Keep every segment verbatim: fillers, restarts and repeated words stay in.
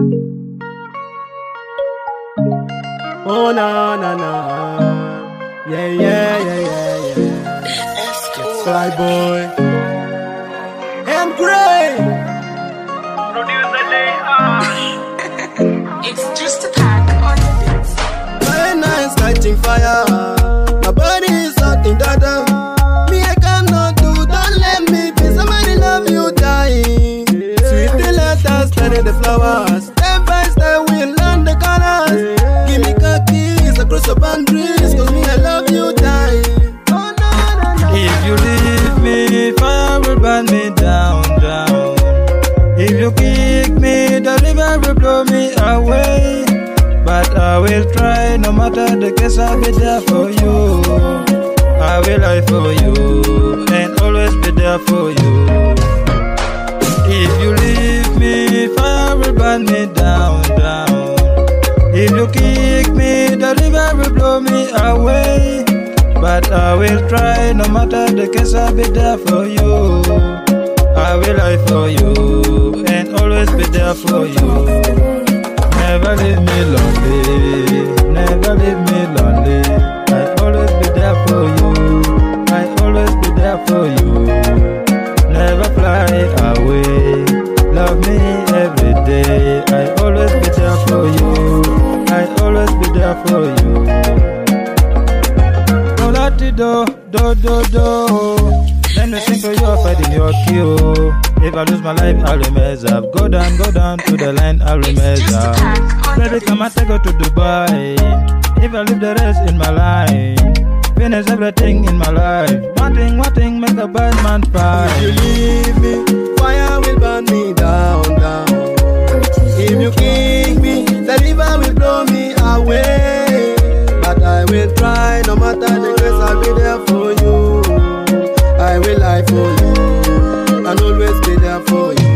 Oh na na na, yeah yeah yeah yeah yeah. It's Fly Boy and Gray. It's just a pack on the beats. My nights catching fire. My body is hot in dada. Me I cannot do. Don't let me be. Somebody love you dying. Sweet the letters, spreading the flowers. Step by step we learn the colors. Give me cookies across the boundaries. Cause me I love you dying. Oh, no, no, no. If you leave me, fire will burn me down, down. If you kick me, the river will blow me away. But I will try, no matter the case, I'll be there for you. I will lie for you, and always be there for you. If you leave me, fire will burn me down, down. If you kick me, the river will blow me away. But I will try, no matter the case, I'll be there for you. I will lie for you, and always be there for you. Never leave me lonely, never leave me lonely. I always be there for you, I always be there for you. Never fly away, love me every day. I always be there for you, I always be there for you. Do la ti do, do do do. Let me sing for you, I'll fight in your queue. If I lose my life, I'll mess up. Go down, go down to the line, I'll mess up. Baby, come and take her to Dubai. If I leave the rest in my life, finish everything in my life. One thing, one thing, make a bad man fight. If you leave me, fire will burn me down, down. If you kick me, the river will blow me away. But I will try, no matter the case, I'll be there for you. I will lie for you, and always be there for you.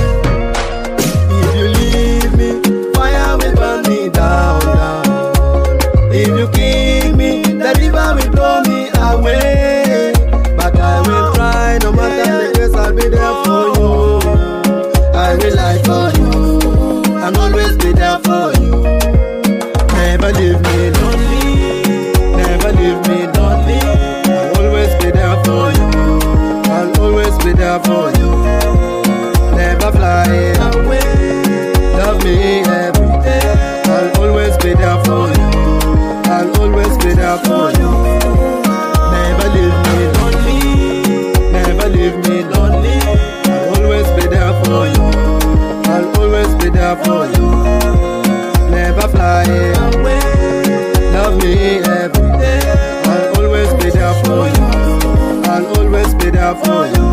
If you leave me, fire will burn me down, down. If you kick me, the river will blow me away. But I will try, no matter the case, I'll be there for you. I will lie for you, and always be there for you. Never leave me lonely, never leave me lonely. I'll always be there for you, I'll always be there for you. Never fly away, love me every day. I'll always be there for you, I'll always be there for you. Never leave me lonely, never leave me lonely. I'll always be there for you, I'll always be there for you. Never fly away, love me every day. I'll always be there for you, I'll always be there for you.